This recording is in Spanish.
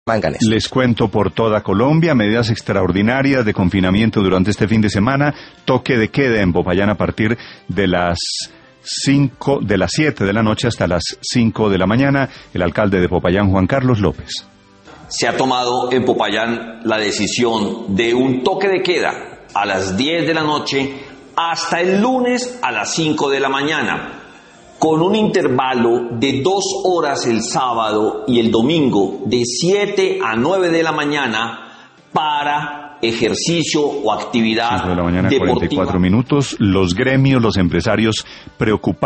Manganes. Les cuento por toda Colombia, medidas extraordinarias de confinamiento durante este fin de semana, toque de queda en Popayán a partir de las 7 de la noche hasta las 5 de la mañana. El alcalde de Popayán, Juan Carlos López. Se ha tomado en Popayán la decisión de un toque de queda a las 10 de la noche hasta el lunes a las 5 de la mañana, con un intervalo de 2 horas el sábado y el domingo de 7 a 9 de la mañana para ejercicio o actividad 5 de la mañana, deportiva. 44 minutos. Los gremios, los empresarios preocupados